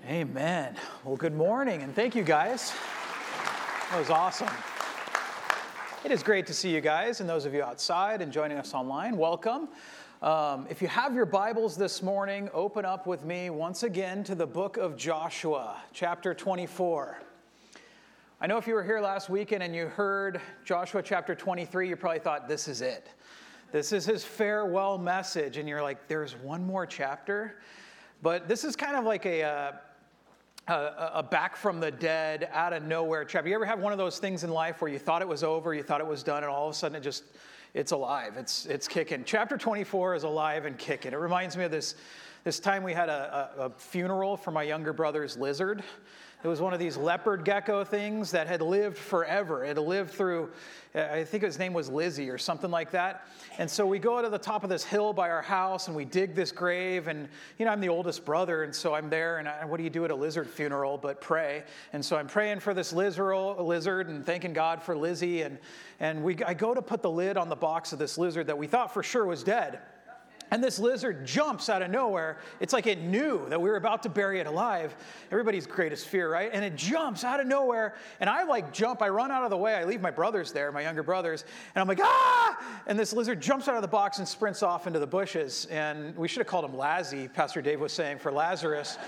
Amen. Well, good morning, and thank you, guys. That was awesome. It is great to see you guys, and those of you outside and joining us online, welcome. If you have your Bibles this morning, open up with me once again to the book of Joshua, chapter 24. I know if you were here last weekend and you heard Joshua chapter 23, you probably thought, this is it. This is his farewell message, and you're like, there's one more chapter? But this is kind of like a back from the dead, out of nowhere chapter. You ever have one of those things in life where you thought it was over, you thought it was done, and all of a sudden it's alive, it's kicking. Chapter 24 is alive and kicking. It reminds me of this time we had a funeral for my younger brother's lizard. It was one of these leopard gecko things that had lived forever. It had lived through, I think his name was Lizzie or something like that. And so we go to the top of this hill by our house and we dig this grave. And, I'm the oldest brother, and so I'm there. And what do you do at a lizard funeral but pray? And so I'm praying for this lizard and thanking God for Lizzie. And I go to put the lid on the box of this lizard that we thought for sure was dead. And this lizard jumps out of nowhere. It's like it knew that we were about to bury it alive. Everybody's greatest fear, right? And it jumps out of nowhere. And I jump. I run out of the way. I leave my brothers there, my younger brothers. And I'm like, ah! And this lizard jumps out of the box and sprints off into the bushes. And we should have called him Lazzy, Pastor Dave was saying, for Lazarus.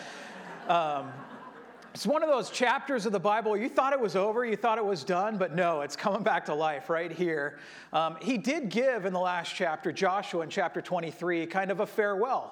It's one of those chapters of the Bible you thought it was over, you thought it was done, but no, it's coming back to life right here. He did give in the last chapter, Joshua in chapter 23, kind of a farewell.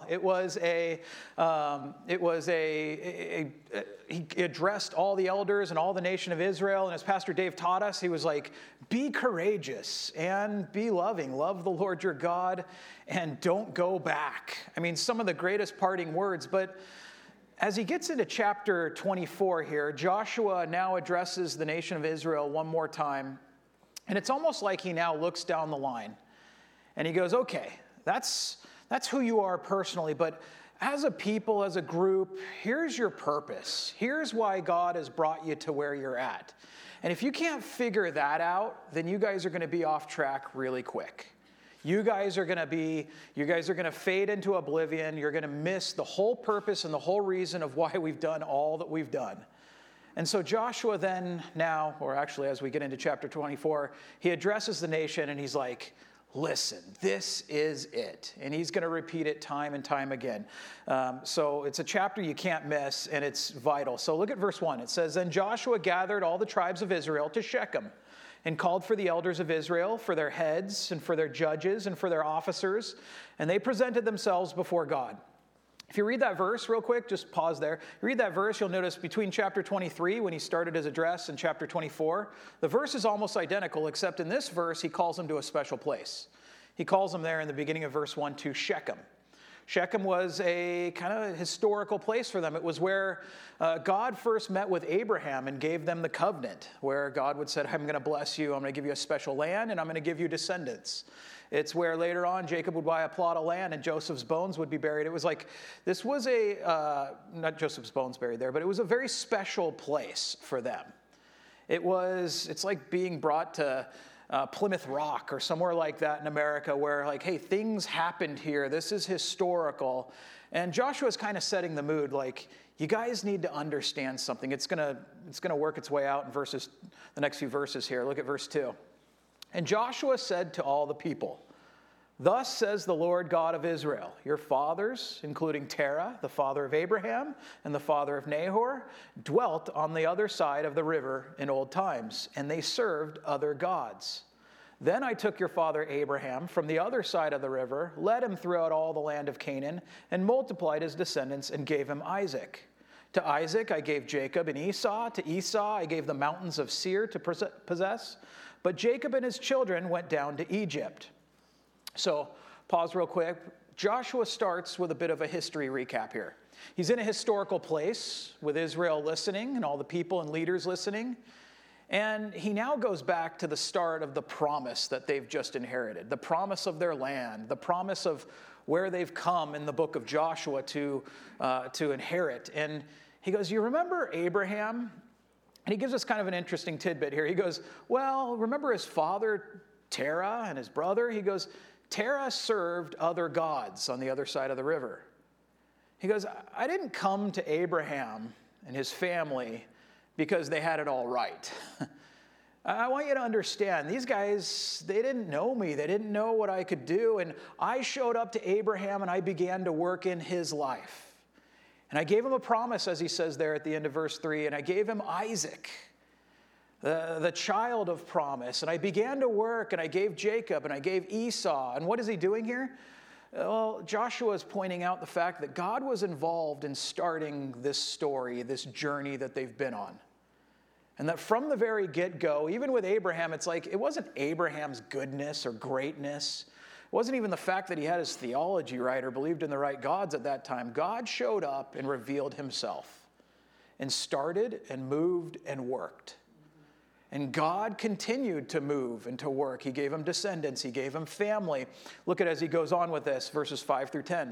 He addressed all the elders and all the nation of Israel, and as Pastor Dave taught us, he was like, be courageous and be loving. Love the Lord your God and don't go back. I mean, some of the greatest parting words, but as he gets into chapter 24 here, Joshua now addresses the nation of Israel one more time. And it's almost like he now looks down the line. And he goes, okay, that's who you are personally. But as a people, as a group, here's your purpose. Here's why God has brought you to where you're at. And if you can't figure that out, then you guys are going to be off track really quick. You guys are going to fade into oblivion. You're going to miss the whole purpose and the whole reason of why we've done all that we've done. And so Joshua then now, or actually as we get into chapter 24, he addresses the nation and he's like, listen, this is it. And he's going to repeat it time and time again. So it's a chapter you can't miss and it's vital. So look at verse 1. It says, then Joshua gathered all the tribes of Israel to Shechem, and called for the elders of Israel, for their heads, and for their judges, and for their officers, and they presented themselves before God. If you read that verse real quick, just pause there. You read that verse, you'll notice between chapter 23, when he started his address, and chapter 24, the verse is almost identical, except in this verse, he calls them to a special place. He calls them there in the beginning of verse 1 to Shechem. Shechem was a kind of historical place for them. It was where God first met with Abraham and gave them the covenant, where God would say, I'm going to bless you, I'm going to give you a special land, and I'm going to give you descendants. It's where later on Jacob would buy a plot of land and Joseph's bones would be buried. It was like, this was not Joseph's bones buried there, but it was a very special place for them. It's like being brought to Plymouth Rock or somewhere like that in America where like, hey, things happened here. This is historical. And Joshua's kind of setting the mood like, you guys need to understand something. It's gonna work its way out in the next few verses here. Look at verse 2. And Joshua said to all the people, thus says the Lord God of Israel, your fathers, including Terah, the father of Abraham, and the father of Nahor, dwelt on the other side of the river in old times, and they served other gods. Then I took your father Abraham from the other side of the river, led him throughout all the land of Canaan, and multiplied his descendants and gave him Isaac. To Isaac I gave Jacob and Esau. To Esau I gave the mountains of Seir to possess. But Jacob and his children went down to Egypt. So, pause real quick. Joshua starts with a bit of a history recap here. He's in a historical place with Israel listening and all the people and leaders listening. And he now goes back to the start of the promise that they've just inherited, the promise of their land, the promise of where they've come in the book of Joshua to inherit. And he goes, you remember Abraham? And he gives us kind of an interesting tidbit here. He goes, well, remember his father Terah and his brother? He goes, Terah served other gods on the other side of the river. He goes, I didn't come to Abraham and his family because they had it all right. I want you to understand, these guys, they didn't know me. They didn't know what I could do. And I showed up to Abraham and I began to work in his life. And I gave him a promise, as he says there at the end of verse 3, and I gave him Isaac, the child of promise. And I began to work, and I gave Jacob, and I gave Esau. And what is he doing here? Well, Joshua is pointing out the fact that God was involved in starting this story, this journey that they've been on. And that from the very get-go, even with Abraham, it's like it wasn't Abraham's goodness or greatness. It wasn't even the fact that he had his theology right or believed in the right gods at that time. God showed up and revealed himself and started and moved and worked. And God continued to move and to work. He gave him descendants. He gave him family. Look at as he goes on with this, verses 5 through 10.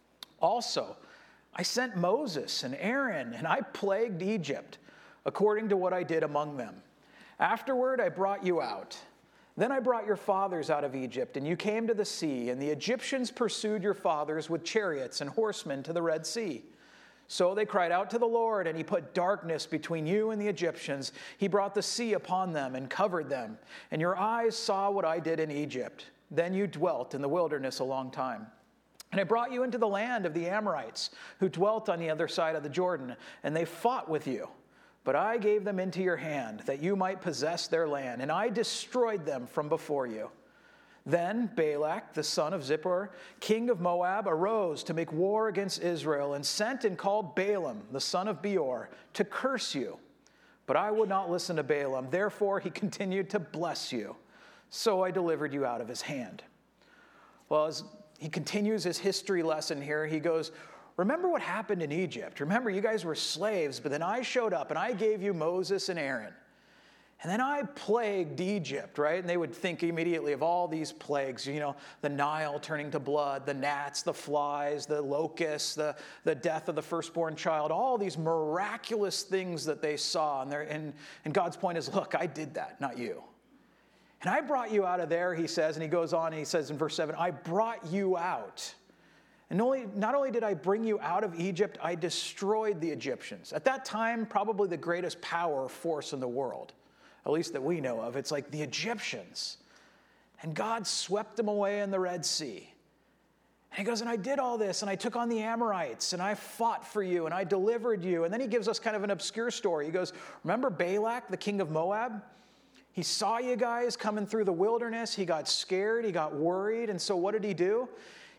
Also, I sent Moses and Aaron, and I plagued Egypt according to what I did among them. Afterward, I brought you out. Then I brought your fathers out of Egypt, and you came to the sea, and the Egyptians pursued your fathers with chariots and horsemen to the Red Sea. So they cried out to the Lord, and he put darkness between you and the Egyptians. He brought the sea upon them and covered them, and your eyes saw what I did in Egypt. Then you dwelt in the wilderness a long time. And I brought you into the land of the Amorites, who dwelt on the other side of the Jordan, and they fought with you. But I gave them into your hand, that you might possess their land, and I destroyed them from before you. Then Balak, the son of Zippor, king of Moab, arose to make war against Israel, and sent and called Balaam, the son of Beor, to curse you. But I would not listen to Balaam. Therefore he continued to bless you. So I delivered you out of his hand. Well, as he continues his history lesson here, he goes, remember what happened in Egypt. Remember, you guys were slaves, but then I showed up and I gave you Moses and Aaron. And then I plagued Egypt, right? And they would think immediately of all these plagues, you know, the Nile turning to blood, the gnats, the flies, the locusts, the death of the firstborn child, all these miraculous things that they saw. And God's point is, look, I did that, not you. And I brought you out of there, he says, and he goes on and he says in verse 7, I brought you out. And not only did I bring you out of Egypt, I destroyed the Egyptians. At that time, probably the greatest power or force in the world, at least that we know of. It's like the Egyptians. And God swept them away in the Red Sea. And he goes, and I did all this, and I took on the Amorites, and I fought for you, and I delivered you. And then he gives us kind of an obscure story. He goes, remember Balak, the king of Moab? He saw you guys coming through the wilderness. He got scared. He got worried. And so what did he do?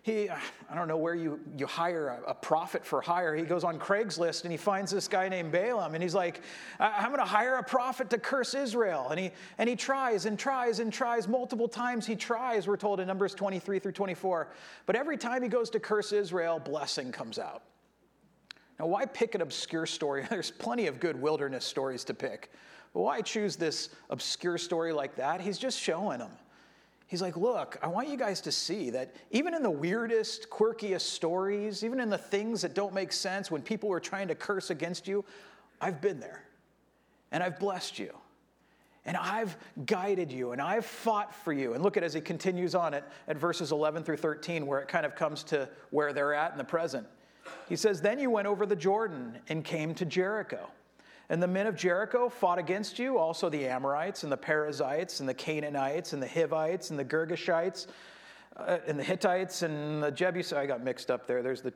I don't know where you hire a prophet for hire. He goes on Craigslist and he finds this guy named Balaam, and he's like, I'm going to hire a prophet to curse Israel. And he tries and tries and tries. Multiple times he tries, we're told in Numbers 23 through 24. But every time he goes to curse Israel, blessing comes out. Now, why pick an obscure story? There's plenty of good wilderness stories to pick. But why choose this obscure story like that? He's just showing them. He's like, look, I want you guys to see that even in the weirdest, quirkiest stories, even in the things that don't make sense, when people were trying to curse against you, I've been there. And I've blessed you. And I've guided you. And I've fought for you. And look at as he continues on at verses 11 through 13, where it kind of comes to where they're at in the present. He says, then you went over the Jordan and came to Jericho. And the men of Jericho fought against you, also the Amorites and the Perizzites and the Canaanites and the Hivites and the Girgashites and the Hittites and the Jebusites. I got mixed up there. There's the,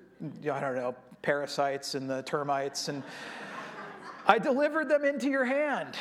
Parasites and the termites. And I delivered them into your hand.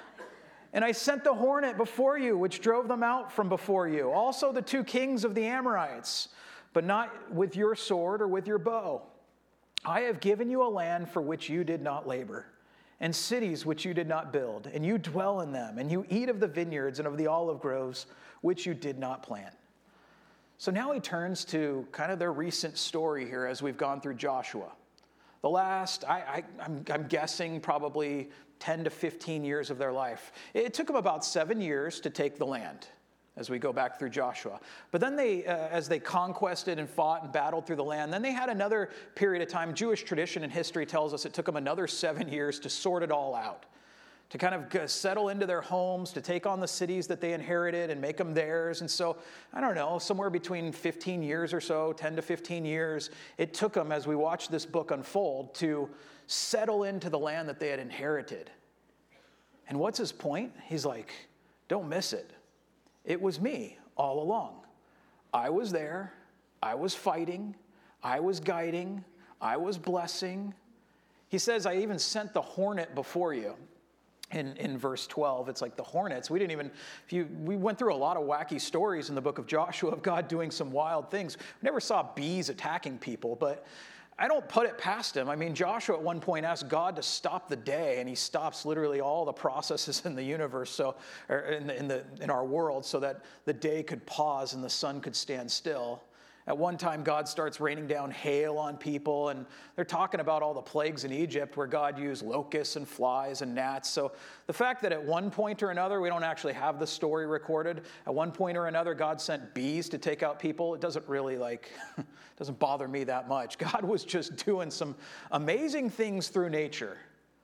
And I sent the hornet before you, which drove them out from before you. Also the 2 kings of the Amorites, but not with your sword or with your bow. I have given you a land for which you did not labor, and cities which you did not build, and you dwell in them, and you eat of the vineyards and of the olive groves which you did not plant. So now he turns to kind of their recent story here as we've gone through Joshua. The last, I'm guessing, probably 10 to 15 years of their life. It took them about 7 years to take the land as we go back through Joshua. But then they, as they conquested and fought and battled through the land, then they had another period of time. Jewish tradition and history tells us it took them another 7 years to sort it all out, to kind of settle into their homes, to take on the cities that they inherited and make them theirs. And so, I don't know, somewhere between 15 years or so, 10 to 15 years, it took them, as we watch this book unfold, to settle into the land that they had inherited. And what's his point? He's like, don't miss it. It was me all along. I was there. I was fighting. I was guiding. I was blessing. He says, I even sent the hornet before you. In verse 12, it's like the hornets. We went through a lot of wacky stories in the book of Joshua of God doing some wild things. We never saw bees attacking people, but I don't put it past him. I mean, Joshua at one point asked God to stop the day, and he stops literally all the processes in the universe, or in our world, so that the day could pause and the sun could stand still. At one time, God starts raining down hail on people, and they're talking about all the plagues in Egypt where God used locusts and flies and gnats. So the fact that at one point or another, we don't actually have the story recorded, at one point or another, God sent bees to take out people, it doesn't really doesn't bother me that much. God was just doing some amazing things through nature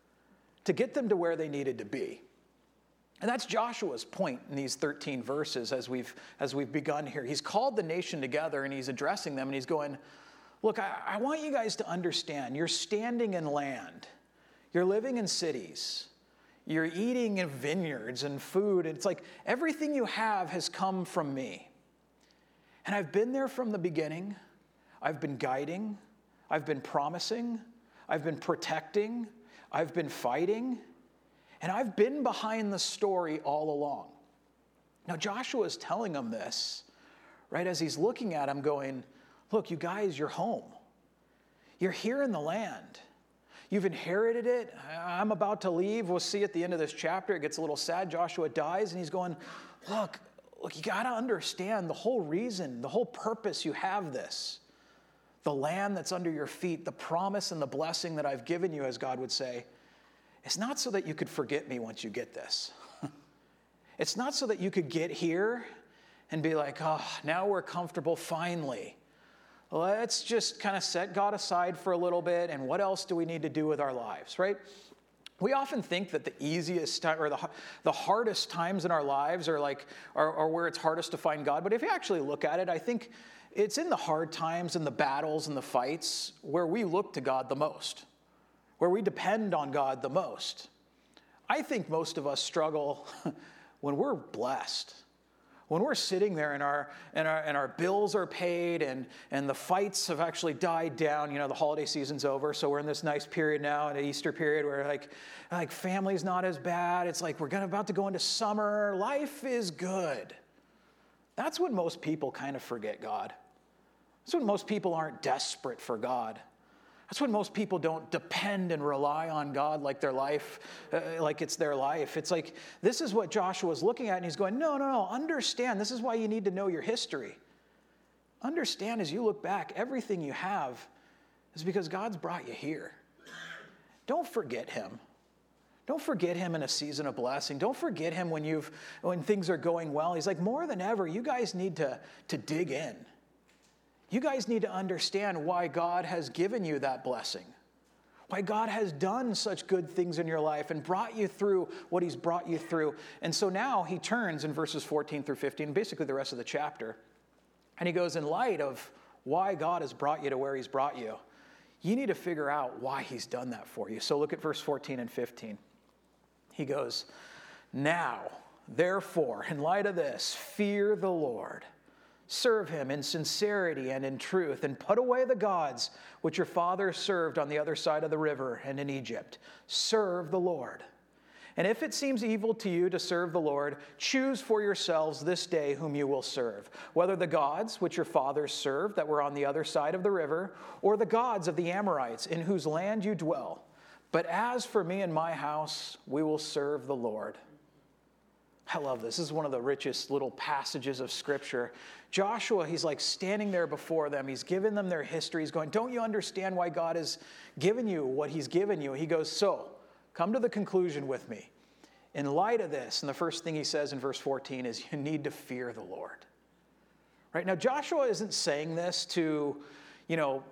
to get them to where they needed to be. And that's Joshua's point in these 13 verses as we've begun here. He's called the nation together and he's addressing them and he's going, look, I want you guys to understand, you're standing in land. You're living in cities. You're eating in vineyards and food. And it's like everything you have has come from me. And I've been there from the beginning. I've been guiding. I've been promising. I've been protecting. I've been fighting. And I've been behind the story all along. Now, Joshua is telling them this, right, as he's looking at them going, look, you guys, you're home. You're here in the land. You've inherited it. I'm about to leave. We'll see at the end of this chapter. It gets a little sad. Joshua dies, and he's going, look, you got to understand the whole reason, the whole purpose you have this. The land that's under your feet, the promise and the blessing that I've given you, as God would say, it's not so that you could forget me once you get this. It's not so that you could get here and be like, oh, now we're comfortable finally. Let's just kind of set God aside for a little bit, and what else do we need to do with our lives, right? We often think that the easiest time or the hardest times in our lives are where it's hardest to find God. But if you actually look at it, I think it's in the hard times and the battles and the fights where we look to God the most, where we depend on God the most. I think most of us struggle when we're blessed, when we're sitting there and our bills are paid and the fights have actually died down. You know, the holiday season's over, so we're in this nice period now, an Easter period, where like family's not as bad. It's like we're about to go into summer. Life is good. That's when most people kind of forget God. That's when most people aren't desperate for God. That's when most people don't depend and rely on God like their life, like it's their life. It's like, this is what Joshua's looking at, and he's going, no, understand. This is why you need to know your history. Understand as you look back, everything you have is because God's brought you here. Don't forget him. Don't forget him in a season of blessing. Don't forget him when things are going well. He's like, more than ever, you guys need to dig in. You guys need to understand why God has given you that blessing, why God has done such good things in your life and brought you through what he's brought you through. And so now he turns in verses 14 through 15, basically the rest of the chapter, and he goes, in light of why God has brought you to where he's brought you, you need to figure out why he's done that for you. So look at verse 14 and 15. He goes, now, therefore, in light of this, fear the Lord. Serve him in sincerity and in truth, and put away the gods which your fathers served on the other side of the river and in Egypt. Serve the Lord. And if it seems evil to you to serve the Lord, choose for yourselves this day whom you will serve, whether the gods which your fathers served that were on the other side of the river, or the gods of the Amorites in whose land you dwell. But as for me and my house, we will serve the Lord. I love this. This is one of the richest little passages of Scripture. Joshua, he's like standing there before them. He's given them their history. He's going, don't you understand why God has given you what he's given you? He goes, so, come to the conclusion with me. In light of this, and the first thing he says in verse 14 is, you need to fear the Lord. Right? Now, Joshua isn't saying this to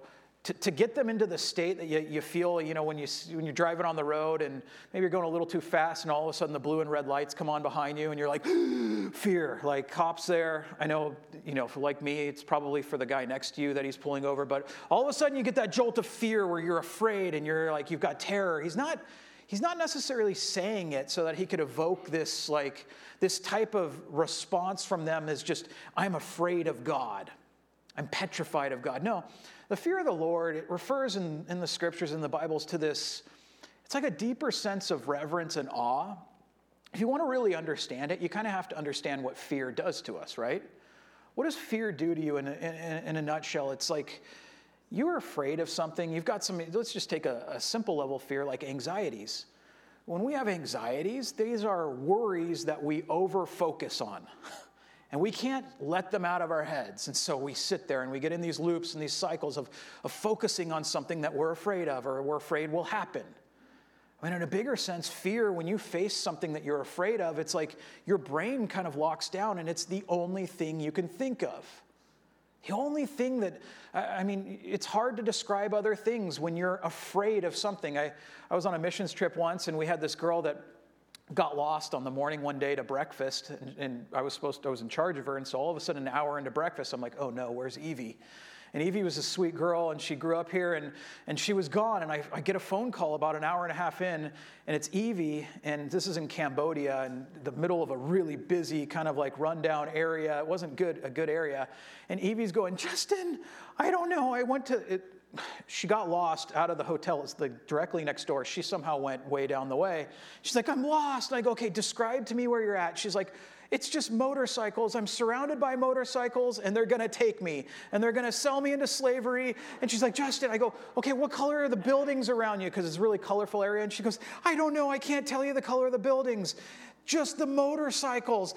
to get them into the state that you feel, when you're driving on the road and maybe you're going a little too fast and all of a sudden the blue and red lights come on behind you and you're like, fear, like cops there. I know, for like me, it's probably for the guy next to you that he's pulling over, but all of a sudden you get that jolt of fear where you're afraid and you're like, you've got terror. He's not necessarily saying it so that he could evoke this type of response from them as just, I'm afraid of God. I'm petrified of God. No, the fear of the Lord, it refers in the scriptures, in the Bibles, to this, it's like a deeper sense of reverence and awe. If you want to really understand it, you kind of have to understand what fear does to us, right? What does fear do to you in a nutshell? It's like you're afraid of something. You've got let's just take a simple level fear like anxieties. When we have anxieties, these are worries that we over-focus on. And we can't let them out of our heads. And so we sit there and we get in these loops and these cycles of focusing on something that we're afraid of or we're afraid will happen. I mean, in a bigger sense, fear, when you face something that you're afraid of, it's like your brain kind of locks down and it's the only thing you can think of. The only thing that, it's hard to describe other things when you're afraid of something. I was on a missions trip once and we had this girl that got lost on the morning one day to breakfast, and I was in charge of her, and so all of a sudden, an hour into breakfast, I'm like, oh no, where's Evie? And Evie was a sweet girl, and she grew up here, and she was gone, and I get a phone call about an hour and a half in, and it's Evie, and this is in Cambodia, in the middle of a really busy, kind of like rundown area. It wasn't a good area, and Evie's going, Justin, I don't know, she got lost out of the hotel. It's directly next door. She somehow went way down the way. She's like, I'm lost. And I go, okay, describe to me where you're at. She's like, it's just motorcycles. I'm surrounded by motorcycles, and they're going to take me, and they're going to sell me into slavery. And she's like, Justin, I go, okay, what color are the buildings around you? Because it's a really colorful area. And she goes, I don't know. I can't tell you the color of the buildings. Just the motorcycles.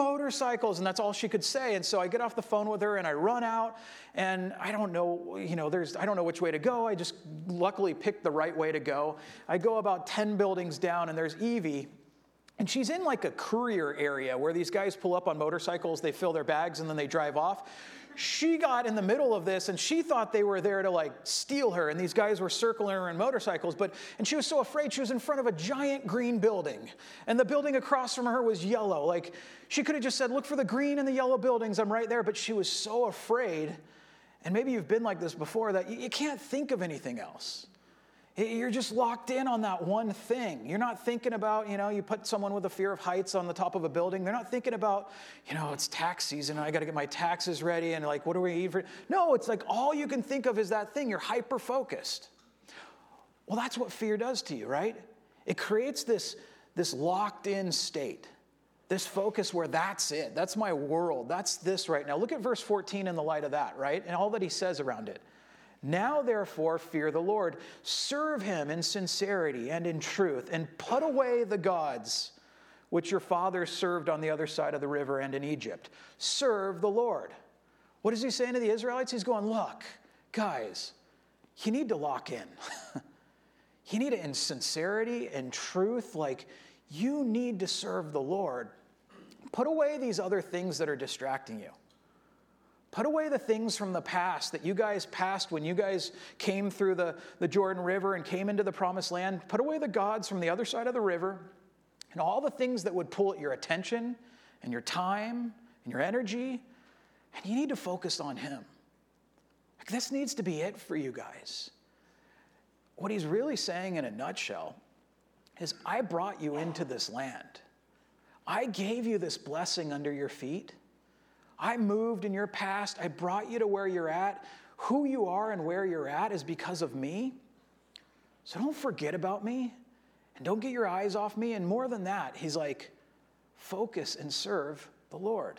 And that's all she could say. And so I get off the phone with her and I run out and I don't know, I don't know which way to go. I just luckily picked the right way to go. I go about 10 buildings down and there's Evie. And she's in like a courier area where these guys pull up on motorcycles, they fill their bags and then they drive off. She got in the middle of this and she thought they were there to like steal her, and these guys were circling her in motorcycles, and she was so afraid. She was in front of a giant green building, and the building across from her was yellow. Like, she could have just said, look for the green and the yellow buildings, I'm right there, but she was so afraid, and maybe you've been like this before, that you can't think of anything else. You're just locked in on that one thing. You're not thinking about, you put someone with a fear of heights on the top of a building. They're not thinking about, it's tax season. I got to get my taxes ready. And like, what do we eat for? No, it's like all you can think of is that thing. You're hyper-focused. Well, that's what fear does to you, right? It creates this locked in state, this focus where that's it. That's my world. That's this right now. Look at verse 14 in the light of that, right? And all that he says around it. Now, therefore, fear the Lord. Serve him in sincerity and in truth, and put away the gods which your fathers served on the other side of the river and in Egypt. Serve the Lord. What is he saying to the Israelites? He's going, look, guys, you need to lock in. You need it in sincerity and truth. Like, you need to serve the Lord. Put away these other things that are distracting you. Put away the things from the past that you guys passed when you guys came through the Jordan River and came into the promised land. Put away the gods from the other side of the river and all the things that would pull at your attention and your time and your energy. And you need to focus on him. Like, this needs to be it for you guys. What he's really saying in a nutshell is, I brought you into this land. I gave you this blessing under your feet. I moved in your past. I brought you to where you're at. Who you are and where you're at is because of me. So don't forget about me and don't get your eyes off me. And more than that, he's like, focus and serve the Lord.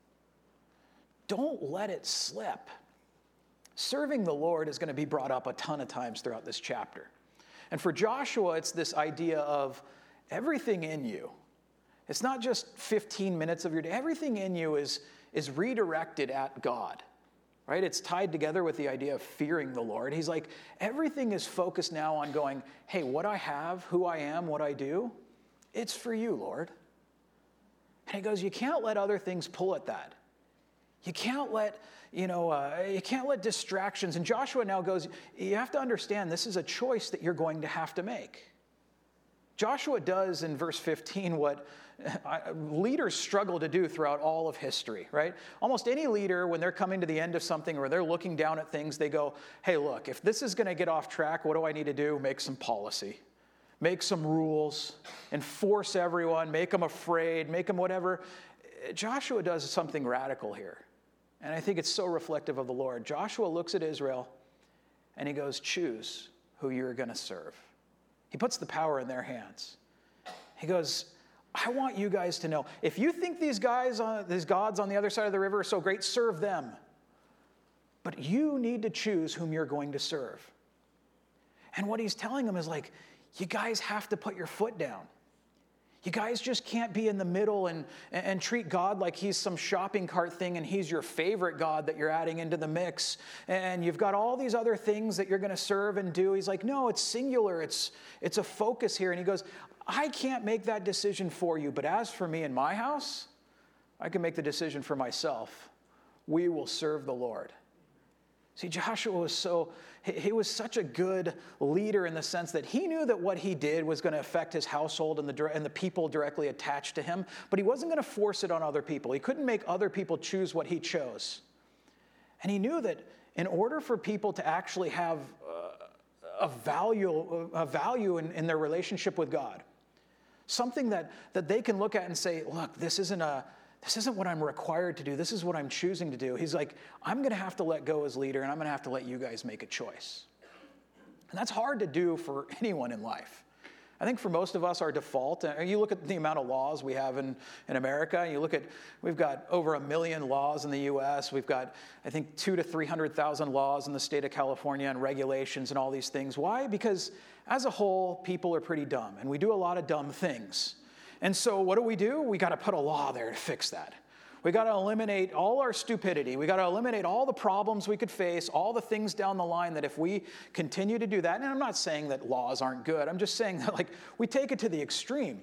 Don't let it slip. Serving the Lord is going to be brought up a ton of times throughout this chapter. And for Joshua, it's this idea of everything in you. It's not just 15 minutes of your day. Everything in you is redirected at God, right? It's tied together with the idea of fearing the Lord. He's like, everything is focused now on going, hey, what I have, who I am, what I do, it's for you, Lord. And he goes, you can't let other things pull at that. You can't let, you can't let distractions. And Joshua now goes, you have to understand this is a choice that you're going to have to make. Joshua does in verse 15 what leaders struggle to do throughout all of history, right? Almost any leader, when they're coming to the end of something or they're looking down at things, they go, hey, look, if this is going to get off track, what do I need to do? Make some policy. Make some rules. Enforce everyone. Make them afraid. Make them whatever. Joshua does something radical here. And I think it's so reflective of the Lord. Joshua looks at Israel and he goes, choose who you're going to serve. He puts the power in their hands. He goes, I want you guys to know, if you think these gods on the other side of the river are so great, serve them. But you need to choose whom you're going to serve. And what he's telling them is like, you guys have to put your foot down. You guys just can't be in the middle and treat God like he's some shopping cart thing and he's your favorite God that you're adding into the mix. And you've got all these other things that you're going to serve and do. He's like, no, it's singular. It's a focus here. And he goes, I can't make that decision for you. But as for me and my house, I can make the decision for myself. We will serve the Lord. See, Joshua was such a good leader in the sense that he knew that what he did was going to affect his household and the people directly attached to him, but he wasn't going to force it on other people. He couldn't make other people choose what he chose. And he knew that in order for people to actually have a value in their relationship with God, something that they can look at and say, look, this isn't what I'm required to do. This is what I'm choosing to do. He's like, I'm going to have to let go as leader, and I'm going to have to let you guys make a choice. And that's hard to do for anyone in life. I think for most of us, our default, you look at the amount of laws we have in America, we've got over 1 million laws in the U.S. We've got, I think, 200,000 to 300,000 laws in the state of California and regulations and all these things. Why? Because as a whole, people are pretty dumb, and we do a lot of dumb things. And so what do? We got to put a law there to fix that. We got to eliminate all our stupidity. We got to eliminate all the problems we could face, all the things down the line that if we continue to do that, and I'm not saying that laws aren't good. I'm just saying that we take it to the extreme.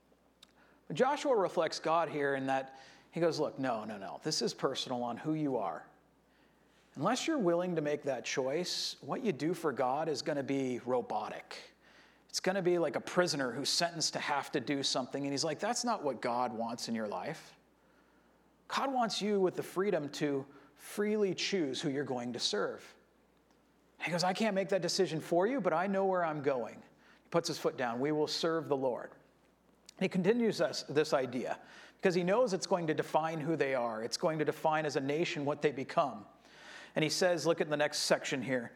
But Joshua reflects God here in that he goes, look, no. This is personal on who you are. Unless you're willing to make that choice, what you do for God is going to be robotic. It's going to be like a prisoner who's sentenced to have to do something. And he's like, that's not what God wants in your life. God wants you with the freedom to freely choose who you're going to serve. He goes, I can't make that decision for you, but I know where I'm going. He puts his foot down. We will serve the Lord. And he continues this idea because he knows it's going to define who they are. It's going to define as a nation what they become. And he says, look at the next section here.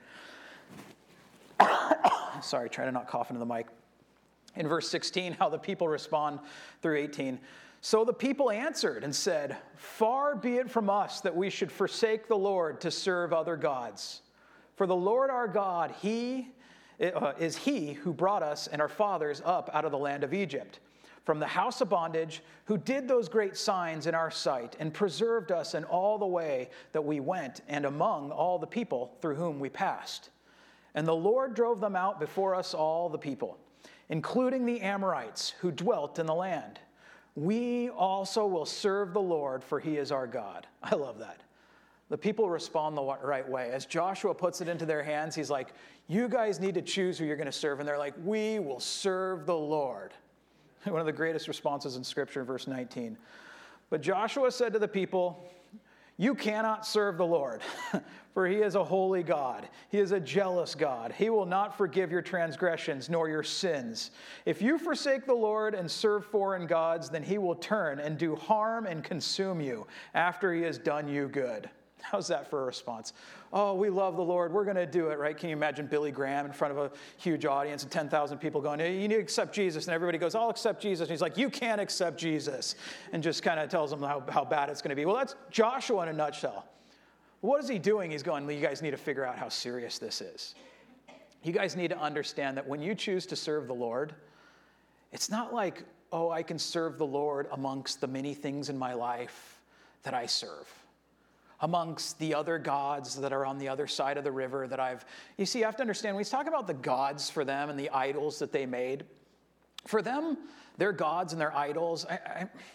Sorry, try to not cough into the mic. In verse 16, how the people respond through 18. So the people answered and said, far be it from us that we should forsake the Lord to serve other gods. For the Lord our God, is he who brought us and our fathers up out of the land of Egypt, from the house of bondage, who did those great signs in our sight and preserved us in all the way that we went and among all the people through whom we passed. And the Lord drove them out before us all the people, including the Amorites who dwelt in the land. We also will serve the Lord, for he is our God. I love that. The people respond the right way. As Joshua puts it into their hands, he's like, you guys need to choose who you're going to serve. And they're like, we will serve the Lord. One of the greatest responses in Scripture, verse 19. But Joshua said to the people, you cannot serve the Lord, for he is a holy God. He is a jealous God. He will not forgive your transgressions nor your sins. If you forsake the Lord and serve foreign gods, then he will turn and do harm and consume you after he has done you good. How's that for a response? Oh, we love the Lord. We're going to do it, right? Can you imagine Billy Graham in front of a huge audience and 10,000 people going, hey, you need to accept Jesus. And everybody goes, I'll accept Jesus. And he's like, you can't accept Jesus. And just kind of tells them how bad it's going to be. Well, that's Joshua in a nutshell. What is he doing? He's going, well, you guys need to figure out how serious this is. You guys need to understand that when you choose to serve the Lord, it's not like, oh, I can serve the Lord amongst the many things in my life that I serve, amongst the other gods that are on the other side of the river you see, you have to understand, when he's talking about the gods for them and the idols that they made, for them, their gods and their idols,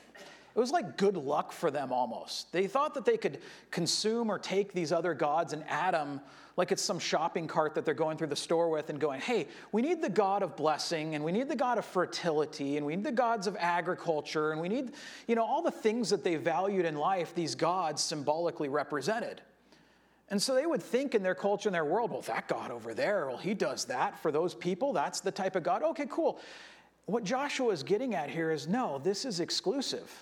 It was like good luck for them almost. They thought that they could consume or take these other gods and add them like it's some shopping cart that they're going through the store with and going, hey, we need the God of blessing, and we need the God of fertility, and we need the gods of agriculture, and we need, all the things that they valued in life, these gods symbolically represented. And so they would think in their culture and their world, well, that God over there, well, he does that for those people. That's the type of God. Okay, cool. What Joshua is getting at here is, no, this is exclusive.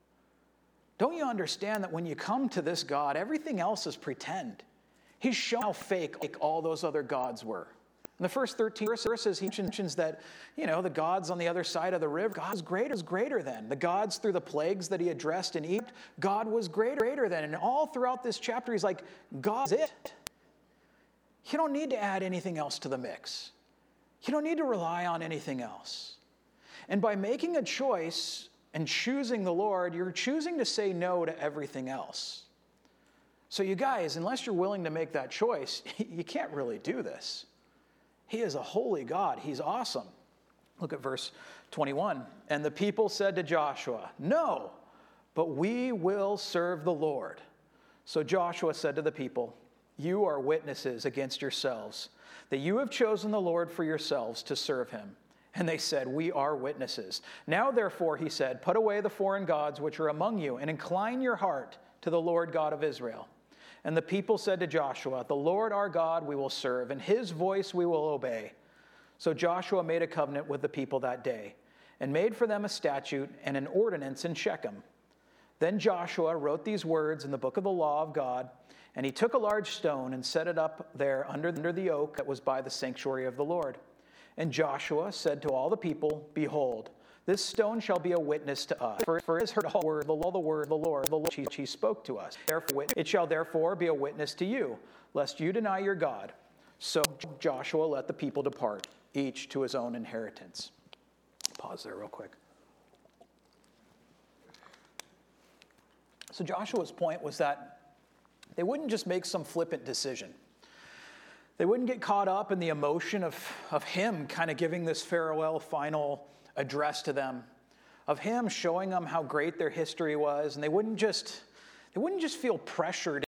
Don't you understand that when you come to this God, everything else is pretend? He's shown how fake all those other gods were. In the first 13 verses, he mentions that, the gods on the other side of the river, God was greater than. The gods through the plagues that he addressed in Egypt, God was greater than. And all throughout this chapter, he's like, God's it. You don't need to add anything else to the mix. You don't need to rely on anything else. And by making a choice and choosing the Lord, you're choosing to say no to everything else. So you guys, unless you're willing to make that choice, you can't really do this. He is a holy God. He's awesome. Look at verse 21. And the people said to Joshua, no, but we will serve the Lord. So Joshua said to the people, you are witnesses against yourselves, that you have chosen the Lord for yourselves to serve him. And they said, we are witnesses. Now therefore, he said, put away the foreign gods which are among you, and incline your heart to the Lord God of Israel. And the people said to Joshua, the Lord our God we will serve, and his voice we will obey. So Joshua made a covenant with the people that day, and made for them a statute and an ordinance in Shechem. Then Joshua wrote these words in the book of the law of God, and he took a large stone and set it up there under the oak that was by the sanctuary of the Lord. And Joshua said to all the people, behold, this stone shall be a witness to us, for it has heard all the word of the Lord which he spoke to us. Therefore, it shall therefore be a witness to you, lest you deny your God. So Joshua let the people depart, each to his own inheritance. Pause there real quick. So Joshua's point was that they wouldn't just make some flippant decision. They wouldn't get caught up in the emotion of him kind of giving this farewell final address to them, of him showing them how great their history was, and they wouldn't just feel pressured